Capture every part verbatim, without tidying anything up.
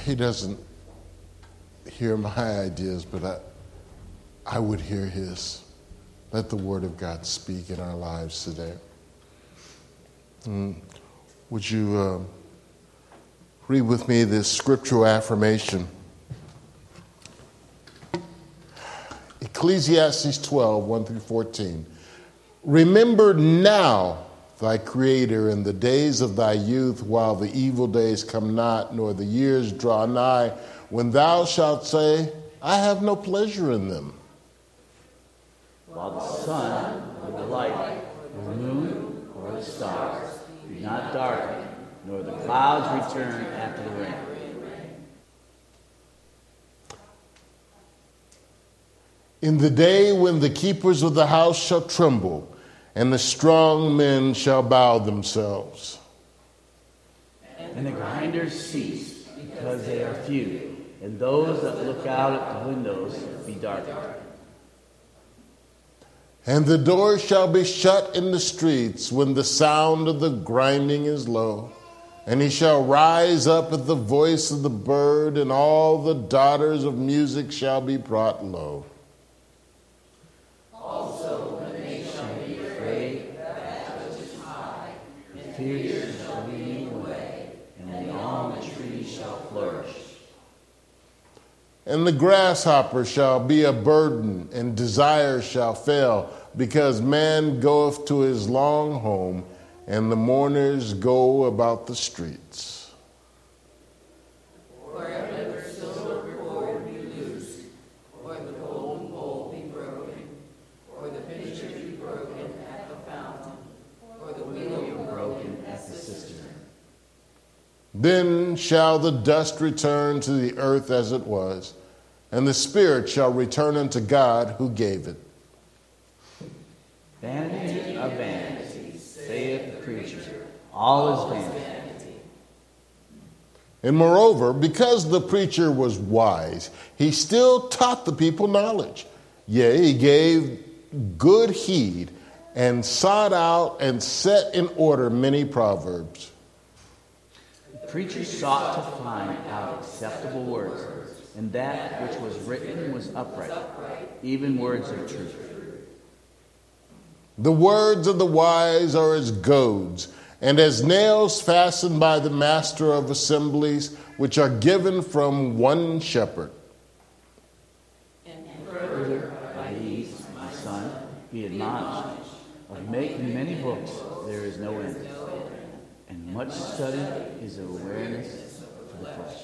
he doesn't hear my ideas, but I, I would hear his. Let the word of God speak in our lives today. Mm. Would you uh, read with me this scriptural affirmation? Ecclesiastes twelve, one through fourteen. Remember now thy Creator in the days of thy youth, while the evil days come not, nor the years draw nigh, when thou shalt say, I have no pleasure in them. While the sun or the light, or the moon or the stars do not darken, nor the clouds return after the rain. In the day when the keepers of the house shall tremble, and the strong men shall bow themselves. And the grinders cease, because they are few, and those that look out at the windows be darkened. And the doors shall be shut in the streets when the sound of the grinding is low. And he shall rise up at the voice of the bird, and all the daughters of music shall be brought low. Also, when they shall be afraid, that which is high, and fear shall lead away, and the almond tree shall flourish. And the grasshopper shall be a burden, and desire shall fail, because man goeth to his long home, and the mourners go about the streets. Wherever the silver cord be loosed, or the golden bowl be broken, or the pitcher be broken at the fountain, or the wheel be broken at the cistern. Then shall the dust return to the earth as it was, and the spirit shall return unto God who gave it. Vanity of vanities, saith the preacher, all is vanity. And moreover, because the preacher was wise, he still taught the people knowledge. Yea, he gave good heed, and sought out and set in order many proverbs. The preacher sought to find out acceptable words, and that which was written was upright, even words of truth. The words of the wise are as goads, and as nails fastened by the master of assemblies, which are given from one shepherd. And further, By these, my son, be admonished. Of making many books there is no end, and much study is awareness for the flesh.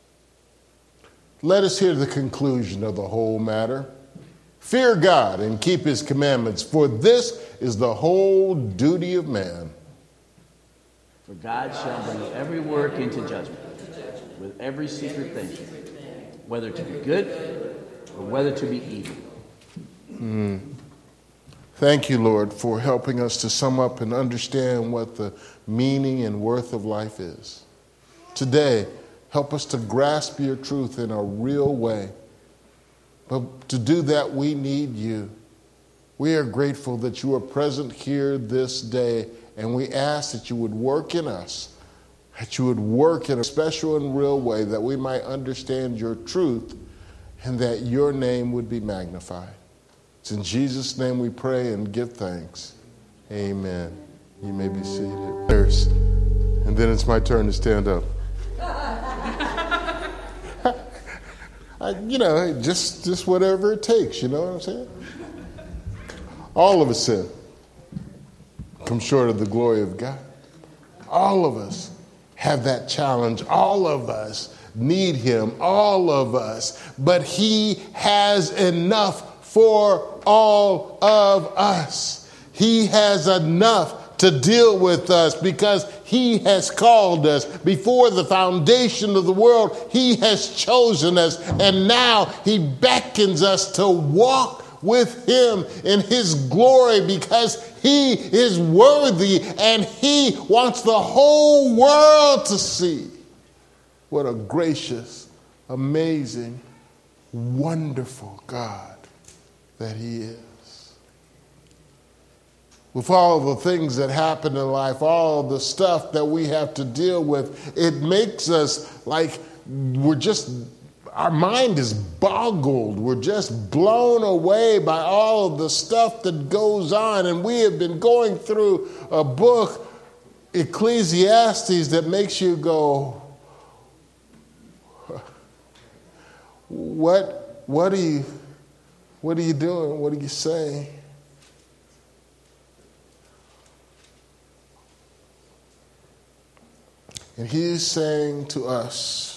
Let us hear the conclusion of the whole matter. Fear God and keep his commandments, for this is the whole duty of man. For God shall bring every work into judgment, with every secret thing, whether to be good or whether to be evil. Mm. Thank you, Lord, for helping us to sum up and understand what the meaning and worth of life is. Today, help us to grasp your truth in a real way. But to do that, we need you. We are grateful that you are present here this day, and we ask that you would work in us, that you would work in a special and real way, that we might understand your truth and that your name would be magnified. It's in Jesus' name we pray and give thanks. Amen. You may be seated. First, and then it's my turn to stand up. I, you know, just just whatever it takes, you know what I'm saying? All of us sin, come short of the glory of God. All of us have that challenge. All of us need him. All of us. But he has enough for all of us. He has enough to deal with us because he has called us. Before the foundation of the world, he has chosen us. And now he beckons us to walk with him in his glory because he is worthy and he wants the whole world to see what a gracious, amazing, wonderful God that he is. With all the things that happen in life, all the stuff that we have to deal with, it makes us like we're just, our mind is boggled. We're just blown away by all of the stuff that goes on. And we have been going through a book, Ecclesiastes, that makes you go, what, what are you, what are you doing? What are you saying? And he's saying to us,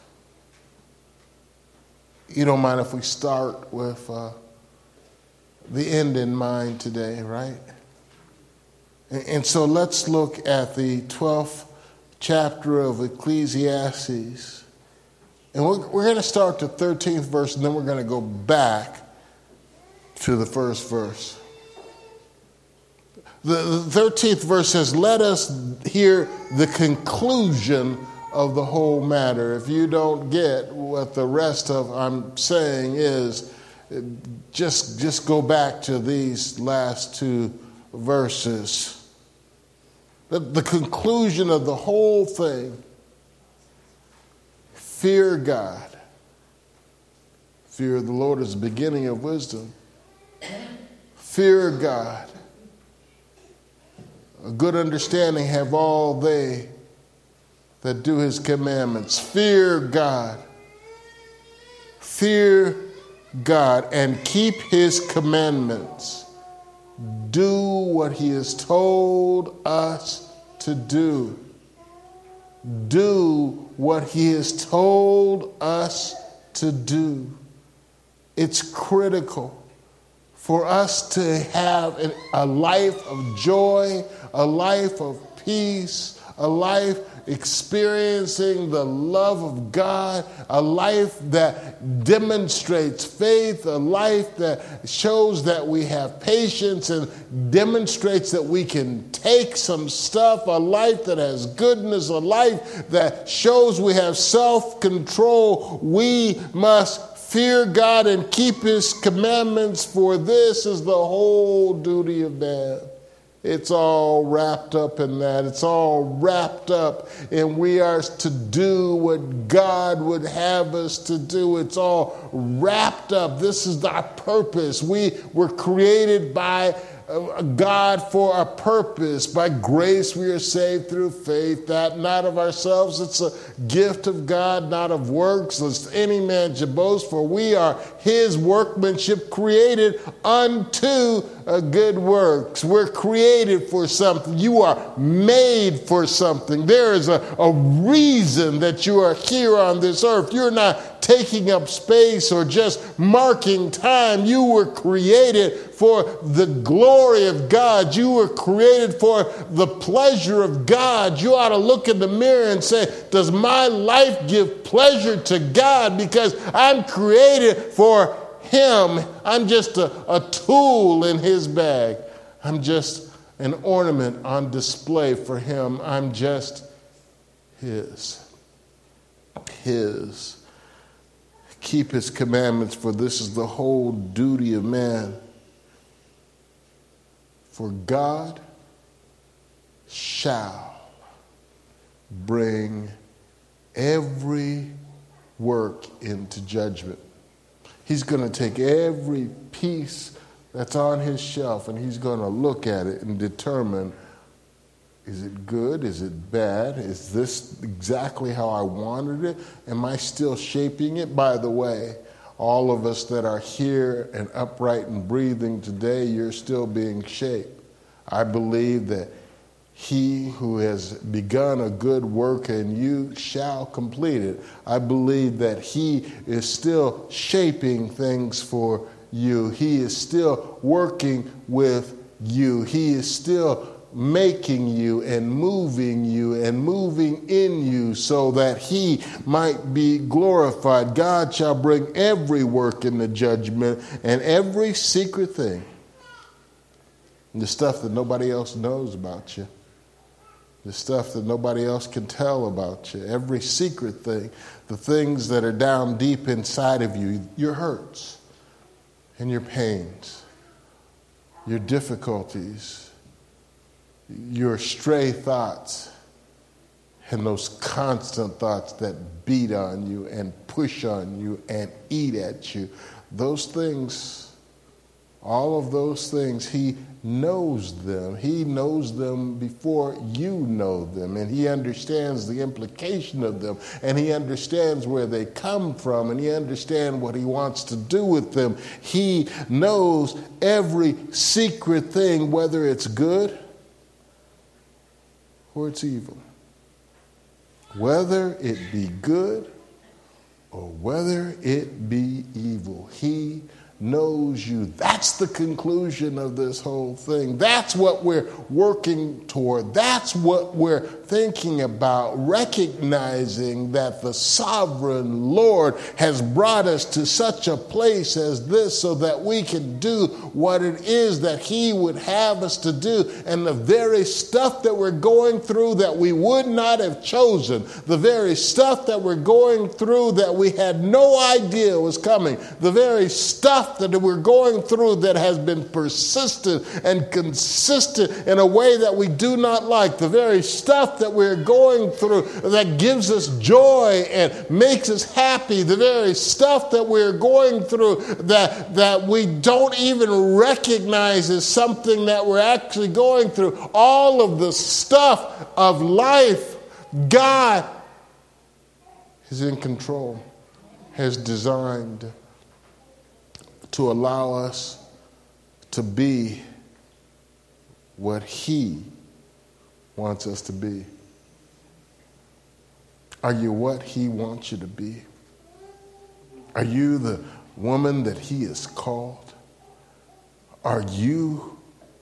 you don't mind if we start with uh, the end in mind today, right? And, and so let's look at the twelfth chapter of Ecclesiastes. And we're, we're going to start the thirteenth verse, and then we're going to go back to the first verse. The thirteenth verse says, let us hear the conclusion of the whole matter. If you don't get what the rest of I'm saying is, just, just go back to these last two verses. The, the conclusion of the whole thing: fear God. Fear of the Lord is the beginning of wisdom. Fear God. A good understanding have all they that do his commandments. Fear God. Fear God and keep his commandments. Do what he has told us to do. Do what he has told us to do. It's critical for us to have a life of joy, a life of peace, a life experiencing the love of God, a life that demonstrates faith, a life that shows that we have patience and demonstrates that we can take some stuff, a life that has goodness, a life that shows we have self-control. We must fear God and keep his commandments, for this is the whole duty of man. It's all wrapped up in that. It's all wrapped up, and we are to do what God would have us to do. It's all wrapped up. This is our purpose. We were created by God for a purpose. By grace we are saved through faith, that not of ourselves. It's a gift of God, not of works, lest any man should boast. For we are his workmanship, created unto a good works. We're created for something. You are made for something. There is a, a reason that you are here on this earth. You're not taking up space or just marking time. You were created for the glory of God. You were created for the pleasure of God. You ought to look in the mirror and say, does my life give pleasure to God? Because I'm created for him. I'm just a, a tool in his bag. I'm just an ornament on display for him. I'm just his. His. Keep his commandments, for this is the whole duty of man. For God shall bring every work into judgment. He's going to take every piece that's on his shelf and he's going to look at it and determine, is it good? Is it bad? Is this exactly how I wanted it? Am I still shaping it? By the way, all of us that are here and upright and breathing today, you're still being shaped. I believe that he who has begun a good work in you shall complete it. I believe that he is still shaping things for you. He is still working with you. He is still making you and moving you and moving in you so that he might be glorified. God shall bring every work into judgment and every secret thing, the stuff that nobody else knows about you, the stuff that nobody else can tell about you, every secret thing, the things that are down deep inside of you, your hurts and your pains, your difficulties, your stray thoughts and those constant thoughts that beat on you and push on you and eat at you, those things, all of those things, he knows them. He knows them before you know them, and he understands the implication of them, and he understands where they come from, and he understands what he wants to do with them. He knows every secret thing, whether it's good or it's evil. Whether it be good or whether it be evil, he knows you. That's the conclusion of this whole thing. That's what we're working toward. That's what we're thinking about, recognizing that the sovereign Lord has brought us to such a place as this so that we can do what it is that he would have us to do. And the very stuff that we're going through that we would not have chosen, the very stuff that we're going through that we had no idea was coming, the very stuff that we're going through that has been persistent and consistent in a way that we do not like, the very stuff that we're going through that gives us joy and makes us happy, the very stuff that we're going through that, that we don't even recognize as something that we're actually going through, all of the stuff of life, God is in control, has designed to allow us to be what he wants us to be. Are you what he wants you to be? Are you the woman that he has called? Are you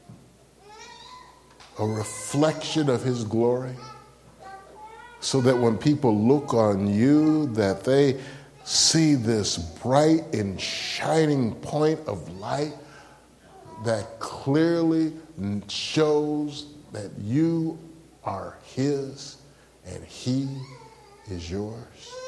a reflection of his glory? So that when people look on you, that they see this bright and shining point of light that clearly shows that you are his and he is yours.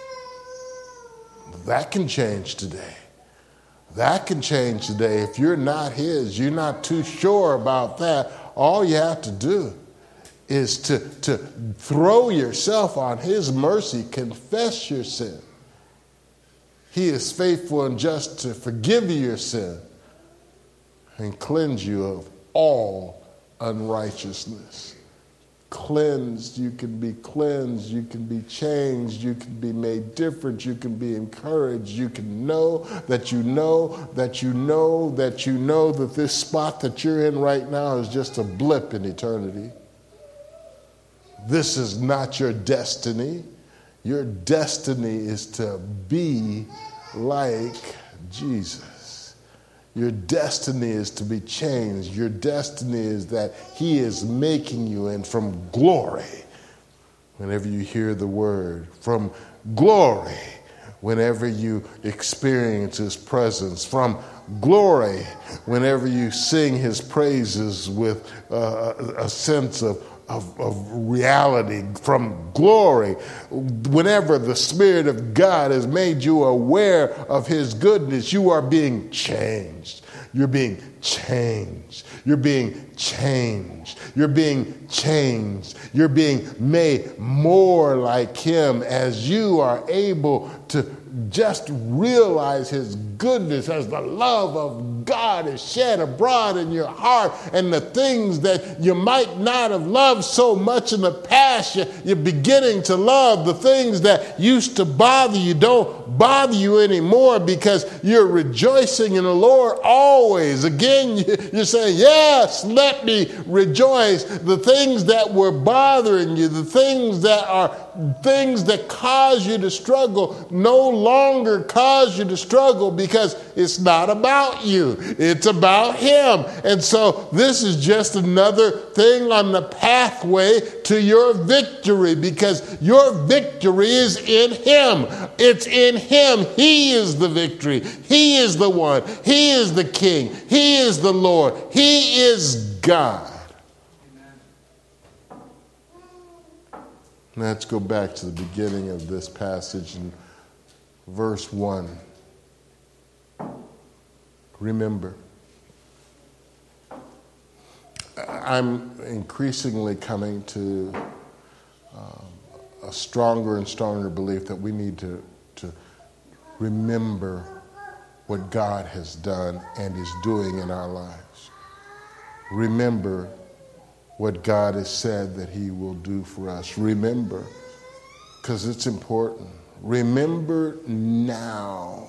That can change today. That can change today. If you're not his, you're not too sure about that, all you have to do is to, to throw yourself on his mercy, confess your sin. He is faithful and just to forgive you your sin and cleanse you of all unrighteousness. Cleansed, you can be cleansed, you can be changed, you can be made different, you can be encouraged, you can know that you know that you know that you know that this spot that you're in right now is just a blip in eternity. This is not your destiny. Your destiny is to be like Jesus. Your destiny is to be changed. Your destiny is that he is making you, and from glory, whenever you hear the word, from glory, whenever you experience his presence, from glory, whenever you sing his praises with uh, a sense of Of, of reality, from glory, whenever the Spirit of God has made you aware of his goodness, you are being changed. You're being changed. You're being changed. You're being changed. You're being made more like him as you are able to just realize his goodness as the love of God is shed abroad in your heart, and the things that you might not have loved so much in the past, you, you're beginning to love. The things that used to bother you don't bother you anymore because you're rejoicing in the Lord always. Again, you're saying, yes, let me rejoice. The things that were bothering you, the things that are things that cause you to struggle no longer cause you to struggle because it's not about you. It's about him. And so this is just another thing on the pathway to your victory, because your victory is in him. It's in him. He is the victory. He is the one. He is the King. He is the Lord. He is God. Let's go back to the beginning of this passage in verse one. Remember, I'm increasingly coming to um, a stronger and stronger belief that we need to, to remember what God has done and is doing in our lives. Remember what God has said that he will do for us. Remember, because it's important. Remember now.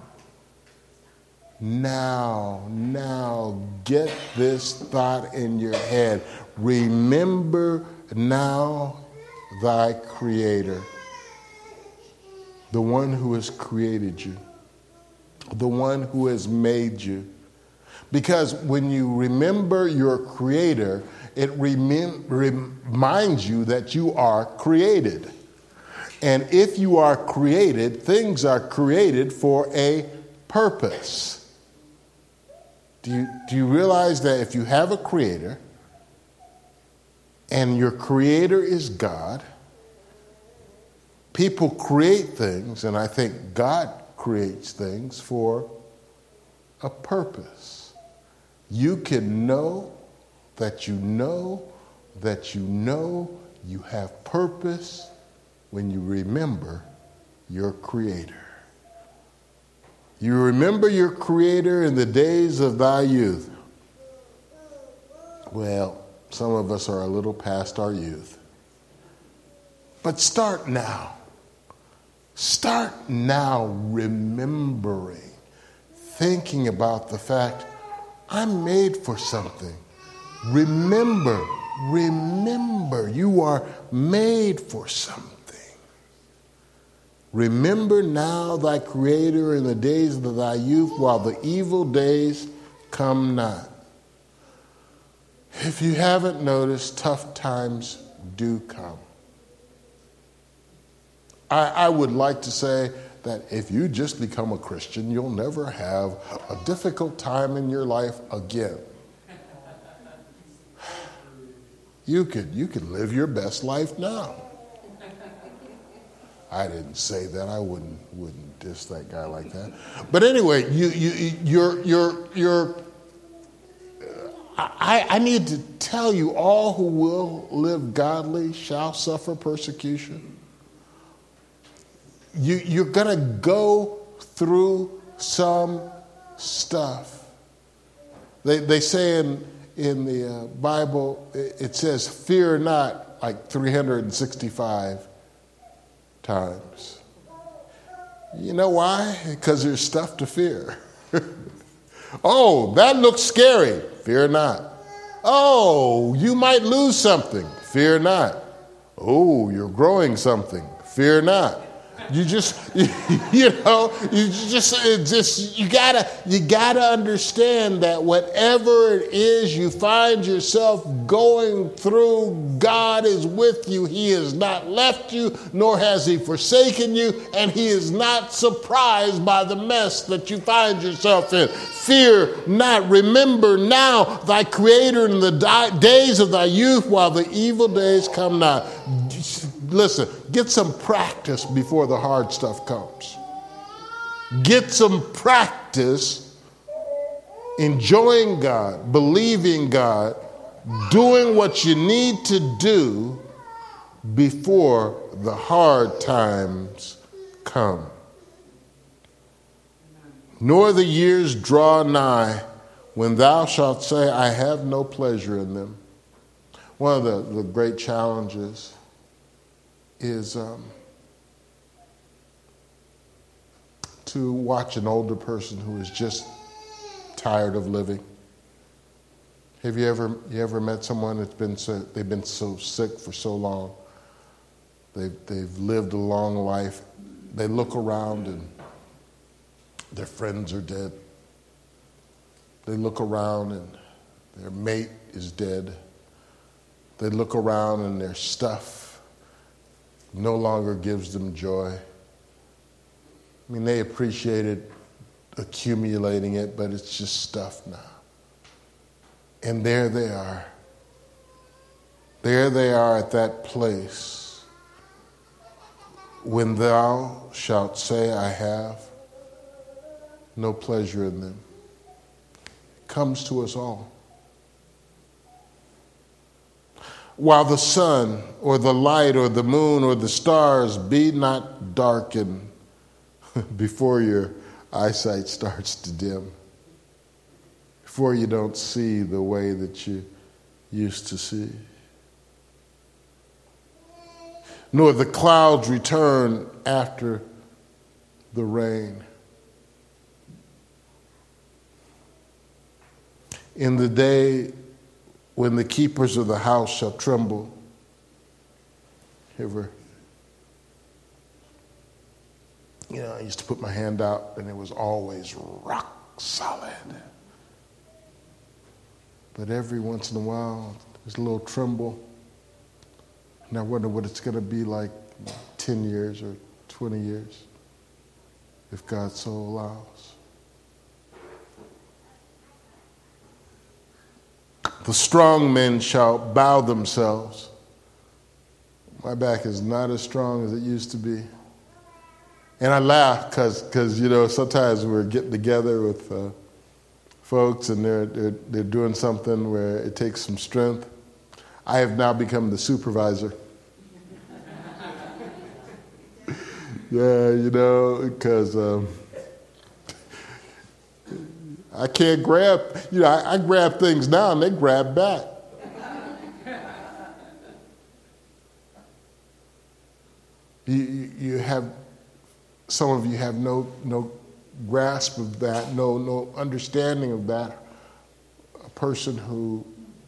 Now, now, get this thought in your head. Remember now thy Creator, the one who has created you, the one who has made you. Because when you remember your Creator, it rem- reminds you that you are created. And if you are created, things are created for a purpose. Do you, do you realize that if you have a Creator, and your Creator is God, people create things, and I think God creates things for a purpose. You can know that you know that you know you have purpose when you remember your Creator. You remember your Creator in the days of thy youth. Well, some of us are a little past our youth. But start now. Start now remembering, thinking about the fact, I'm made for something. Remember, remember, you are made for something. Remember now thy Creator in the days of thy youth, while the evil days come not. If you haven't noticed, tough times do come. I, I would like to say that if you just become a Christian, you'll never have a difficult time in your life again. You could, you could live your best life now. I didn't say that. I wouldn't wouldn't diss that guy like that. But anyway, you you you're you're you're. I, I need to tell you, all who will live godly shall suffer persecution. You you're gonna go through some stuff. They they say in in the uh, Bible it, it says, "Fear not," like three hundred sixty-five times. You know why? Because there's stuff to fear. Oh, that looks scary. Fear not. Oh, you might lose something. Fear not. Oh, you're growing something. Fear not. You just, you, you know, you just, it just, you gotta, you gotta understand that whatever it is you find yourself going through, God is with you. He has not left you, nor has he forsaken you, and he is not surprised by the mess that you find yourself in. Fear not. Remember now thy Creator in the di- days of thy youth, while the evil days come not. Listen, get some practice before the hard stuff comes. Get some practice enjoying God, believing God, doing what you need to do before the hard times come. Nor the years draw nigh when thou shalt say, I have no pleasure in them. One of the, the great challenges is um, to watch an older person who is just tired of living. Have you ever you ever met someone that's been so they've been so sick for so long? They've they've lived a long life. They look around and their friends are dead. They look around and their mate is dead. They look around and their stuff no longer gives them joy. I mean, they appreciated accumulating it, but it's just stuff now. And there they are. There they are at that place when thou shalt say, I have no pleasure in them. It comes to us all. while the sun or the light or the moon or the stars be not darkened before your eyesight starts to dim, before you don't see the way that you used to see. Nor the clouds return after the rain. In the day when the keepers of the house shall tremble. Ever, you know, I used to put my hand out and it was always rock solid. But every once in a while, there's a little tremble. And I wonder what it's going to be like ten years or twenty years, if God so allows. The strong men shall bow themselves. My back is not as strong as it used to be. And I laugh because, because you know, sometimes we're getting together with uh, folks and they're, they're, they're doing something where it takes some strength. I have now become the supervisor. Yeah, you know, because um, I can't grab, you know, I, I grab things now and they grab back. You, you, you have, some of you have no no grasp of that, no no understanding of that. A person who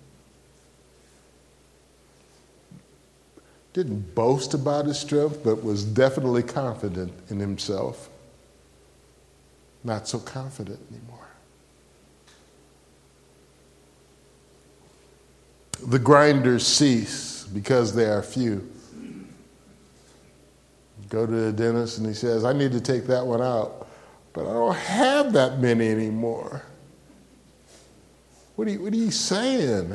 didn't boast about his strength, but was definitely confident in himself. Not so confident anymore. The grinders cease because they are few. Go to the dentist and he says, I need to take that one out, but I don't have that many anymore. What are you, what are you saying?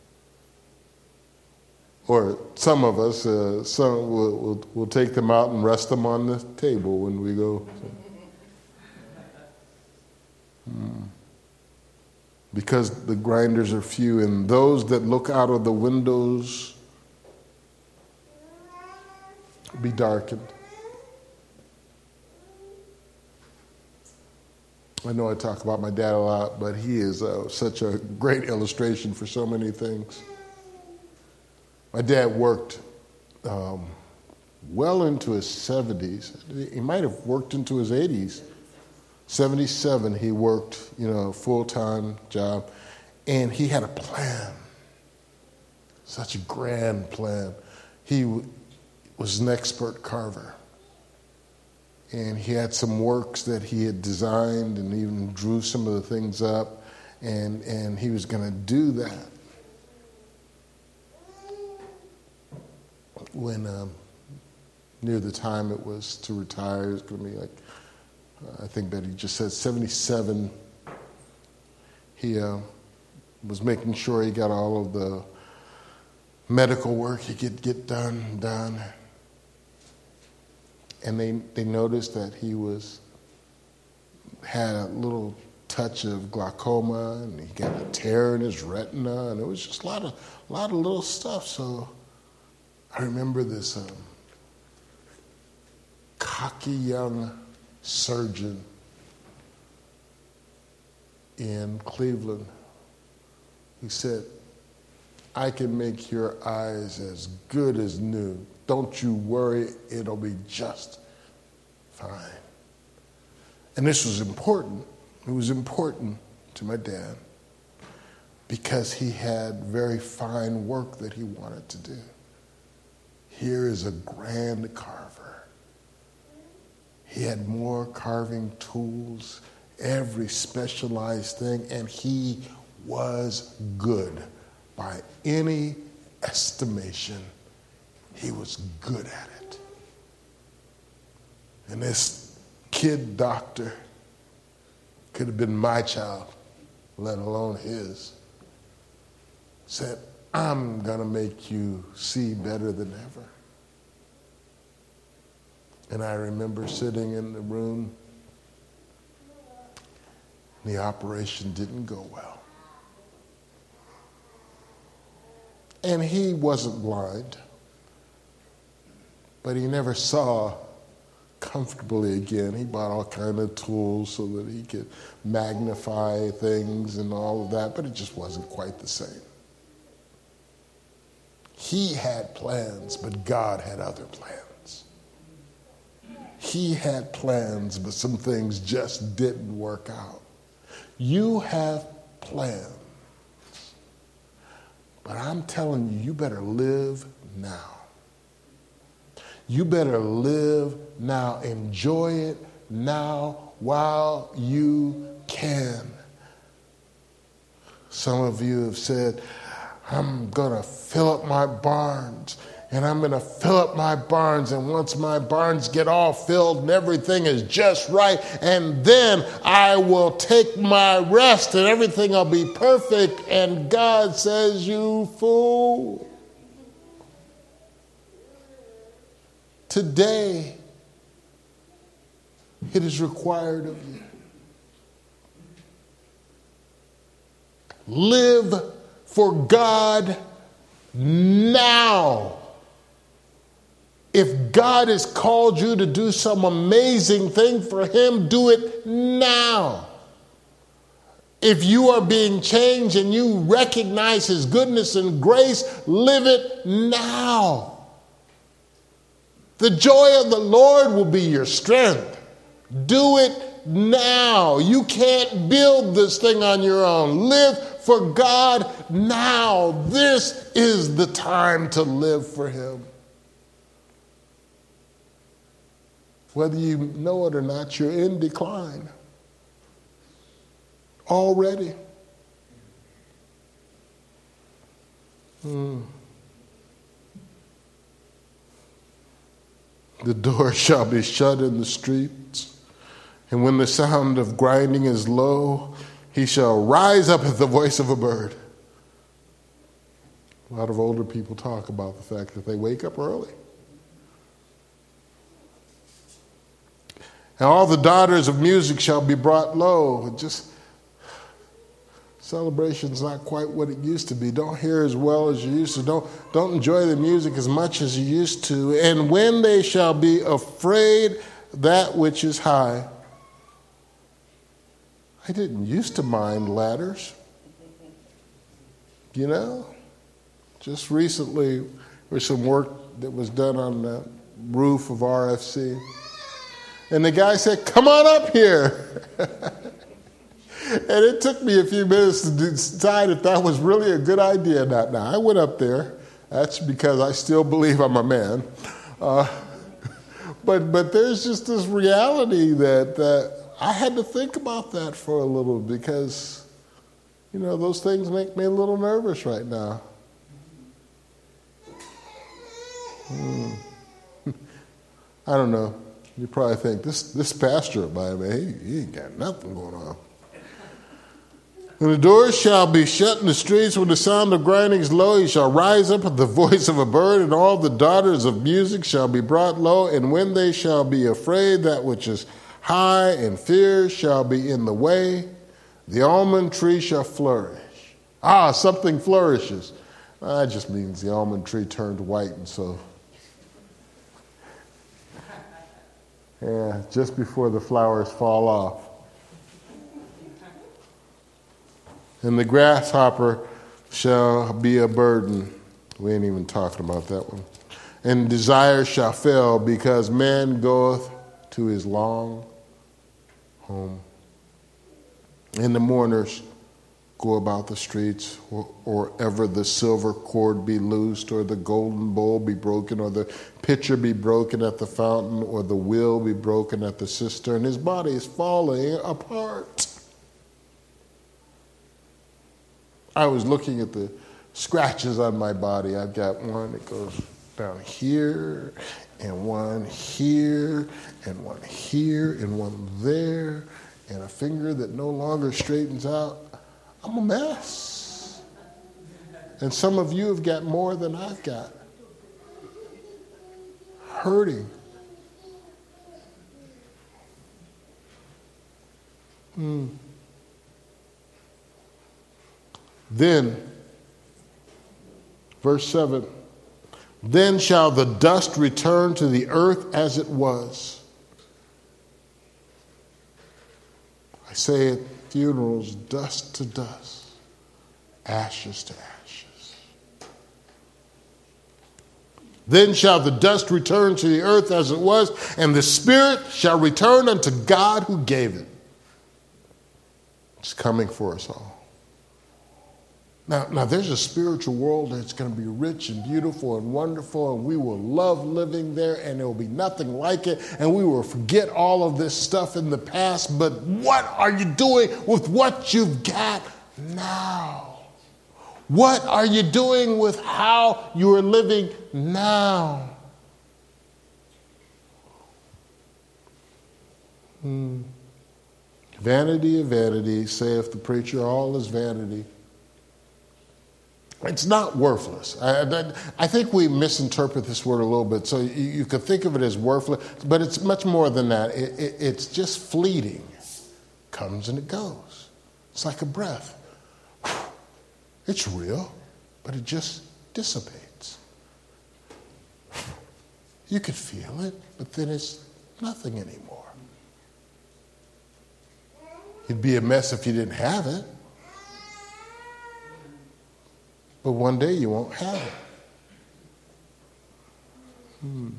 Or some of us, uh, some will, will, will take them out and rest them on the table when we go. Hmm. Because the grinders are few, and those that look out of the windows be darkened. I know I talk about my dad a lot, but he is uh, such a great illustration for so many things. My dad worked um, well into his seventies. He might have worked into his eighties. seventy-seven, he worked, you know, full-time job, and he had a plan. Such a grand plan. He w- was an expert carver. And he had some works that he had designed and even drew some of the things up, and, and he was going to do that. When um, near the time it was to retire, it was going to be like, uh, I think that he just said seventy-seven. He uh, was making sure he got all of the medical work he could get done, done. And they, they noticed that he was had a little touch of glaucoma, and he got a tear in his retina, and it was just a lot of a lot of little stuff. So I remember this um, cocky young surgeon in Cleveland. He said, I can make your eyes as good as new. Don't you worry, it'll be just fine. And this was important. It was important to my dad because he had very fine work that he wanted to do. Here is a grand carver. He had more carving tools, every specialized thing, and he was good. By any estimation, he was good at it. And this kid doctor could have been my child, let alone his, said, I'm going to make you see better than ever. And I remember sitting in the room, and the operation didn't go well. And he wasn't blind, but he never saw comfortably again. He bought all kind of tools so that he could magnify things and all of that, but it just wasn't quite the same. He had plans, but God had other plans. He had plans, but some things just didn't work out. You have plans, but I'm telling you, you better live now. You better live now. Enjoy it now while you can. Some of you have said, I'm going to fill up my barns, and I'm going to fill up my barns, and once my barns get all filled and everything is just right, and then I will take my rest and everything will be perfect. And God says, you fool. Today, it is required of you. Live for God now. If God has called you to do some amazing thing for Him, do it now. If you are being changed and you recognize His goodness and grace, live it now. The joy of the Lord will be your strength. Do it now. You can't build this thing on your own. Live for God now. This is the time to live for Him. Whether you know it or not, you're in decline already. Hmm. The door shall be shut in the streets, and when the sound of grinding is low, he shall rise up at the voice of a bird. A lot of older people talk about the fact that they wake up early. And all the daughters of music shall be brought low. It just, celebration's not quite what it used to be. Don't hear as well as you used to. Don't, don't enjoy the music as much as you used to. And when they shall be afraid that which is high. I didn't used to mind ladders. You know? Just recently, there was some work that was done on the roof of R F C. And the guy said, come on up here. And it took me a few minutes to decide if that was really a good idea or not. Now, I went up there. That's because I still believe I'm a man. Uh, but but there's just this reality that, that I had to think about that for a little because, you know, those things make me a little nervous right now. Hmm. I don't know. You probably think, this, this pastor of mine, man, he, he ain't got nothing going on. When the doors shall be shut in the streets, when the sound of grinding is low, he shall rise up at the voice of a bird, and all the daughters of music shall be brought low. And when they shall be afraid, that which is high and fear shall be in the way. The almond tree shall flourish. Ah, something flourishes. That just means the almond tree turned white, and so... Yeah, just before the flowers fall off. And the grasshopper shall be a burden. We ain't even talking about that one. And desire shall fail because man goeth to his long home. And the mourners go about the streets, or, or ever the silver cord be loosed, or the golden bowl be broken, or the pitcher be broken at the fountain, or the wheel be broken at the cistern. His body is falling apart. I was looking at the scratches on my body. I've got one that goes down here, and one here, and one here, and one there, and a finger that no longer straightens out. I'm a mess. And some of you have got more than I've got. Hurting. Mm. Then Verse seven. Then shall the dust return to the earth as it was. I say at funerals, dust to dust, ashes to ashes. Then shall the dust return to the earth as it was, and the spirit shall return unto God who gave it. It's coming for us all. Now, now, there's a spiritual world that's going to be rich and beautiful and wonderful, and we will love living there, and there will be nothing like it, and we will forget all of this stuff in the past. But what are you doing with what you've got now? What are you doing with how you are living now? Hmm. Vanity of vanity, saith the preacher, all is vanity. It's not worthless. I, I think we misinterpret this word a little bit. So you, you could think of it as worthless, but it's much more than that. It, it, it's just fleeting. Comes and it goes. It's like a breath. It's real, but it just dissipates. You could feel it, but then it's nothing anymore. It'd be a mess if you didn't have it. But one day you won't have it. Hmm.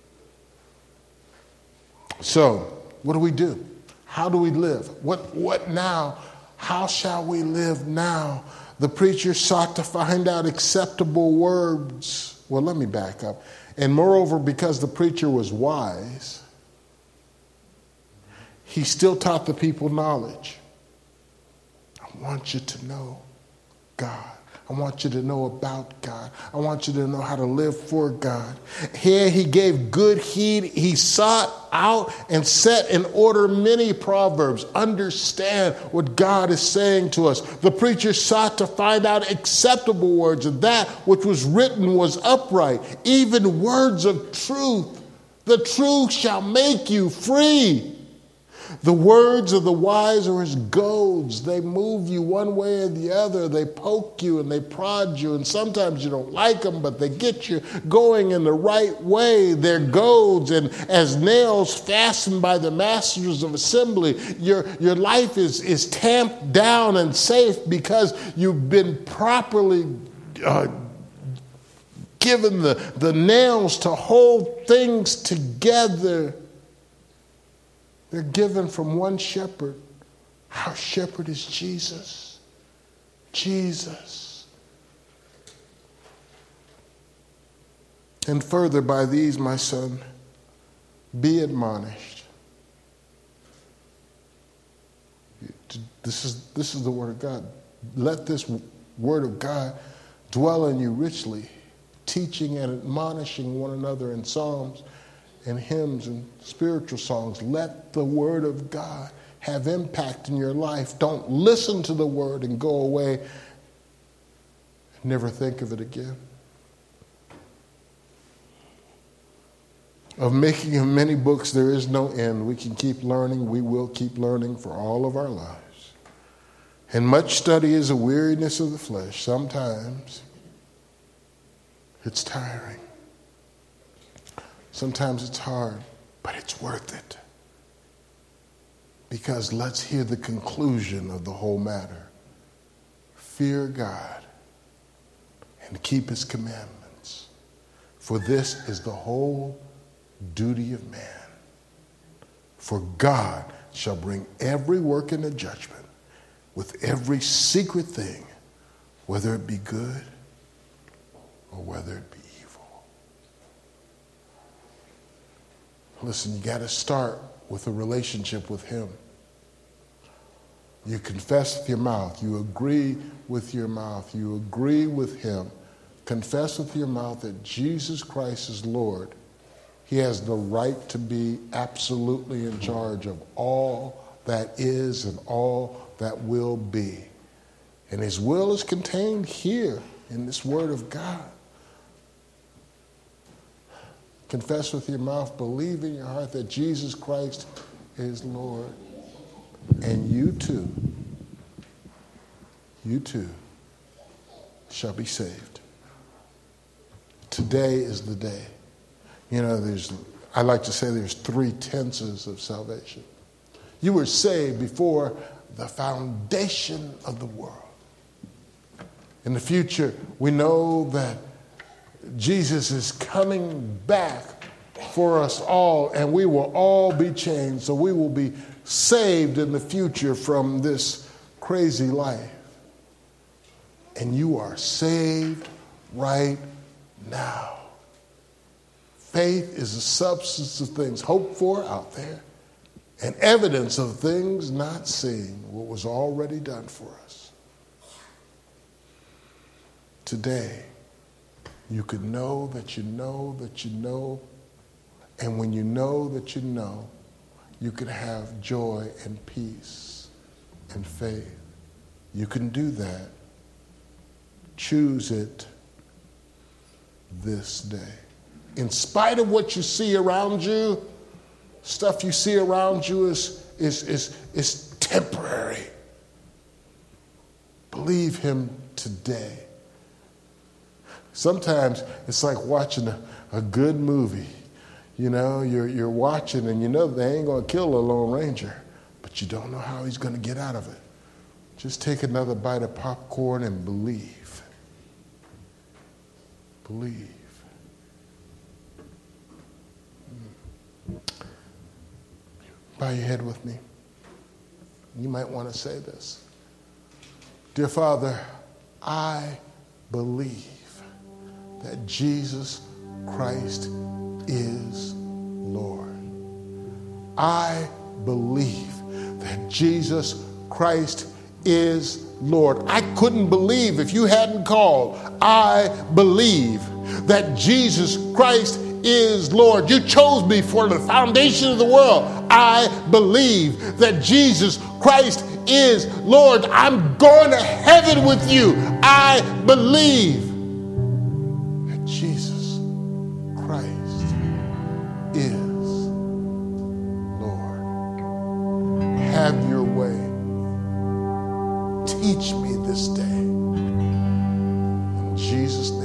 So, what do we do? How do we live? What, what now? How shall we live now? The preacher sought to find out acceptable words. Well, let me back up. And moreover, because the preacher was wise, he still taught the people knowledge. I want you to know God. I want you to know about God. I want you to know how to live for God. Here he gave good heed. He sought out and set in order many proverbs. Understand what God is saying to us. The preacher sought to find out acceptable words, and that which was written was upright, even words of truth. The truth shall make you free. The words of the wise are as goads. They move you one way or the other. They poke you and they prod you, and sometimes you don't like them, but they get you going in the right way. They're goads, and as nails fastened by the masters of assembly, your, your life is, is tamped down and safe because you've been properly uh, given the, the nails to hold things together. They're given from one shepherd. Our shepherd is Jesus. Jesus. And further, by these, my son, be admonished. This is, this is the word of God. Let this word of God dwell in you richly, teaching and admonishing one another in psalms and hymns and spiritual songs. Let the word of God have impact in your life. Don't listen to the word and go away and never think of it again. Of making of many books there is no end. We can keep learning. We will keep learning for all of our lives. And much study is a weariness of the flesh. Sometimes it's tiring. Sometimes it's hard, but it's worth it. Because let's hear the conclusion of the whole matter. Fear God and keep his commandments, for this is the whole duty of man. For God shall bring every work into judgment with every secret thing, whether it be good or whether it be evil. Listen, you got to start with a relationship with him. You confess with your mouth. You agree with your mouth. You agree with him. Confess with your mouth that Jesus Christ is Lord. He has the right to be absolutely in charge of all that is and all that will be. And his will is contained here in this word of God. Confess with your mouth, believe in your heart that Jesus Christ is Lord. And you too, you too shall be saved. Today is the day. You know, there's, I like to say there's three tenses of salvation. You were saved before the foundation of the world. In the future, we know that Jesus is coming back for us all, and we will all be changed. So we will be saved in the future from this crazy life. And you are saved right now. Faith is the substance of things hoped for out there, and evidence of things not seen, what was already done for us. Today, you can know that you know that you know, and when you know that you know, you can have joy and peace and faith. You can do that. Choose it this day. In spite of what you see around you, stuff you see around you is, is, is, is temporary. Believe him today. Sometimes it's like watching a, a good movie. You know, you're, you're watching and you know they ain't going to kill a Lone Ranger, but you don't know how he's going to get out of it. Just take another bite of popcorn and believe. Believe. Bow your head with me. You might want to say this. Dear Father, I believe that Jesus Christ is Lord. I believe that Jesus Christ is Lord. I couldn't believe if you hadn't called. I believe that Jesus Christ is Lord. You chose me for the foundation of the world. I believe that Jesus Christ is Lord. I'm going to heaven with you. I believe that Jesus Christ is Lord. Have your way. Teach me this day. In Jesus' name.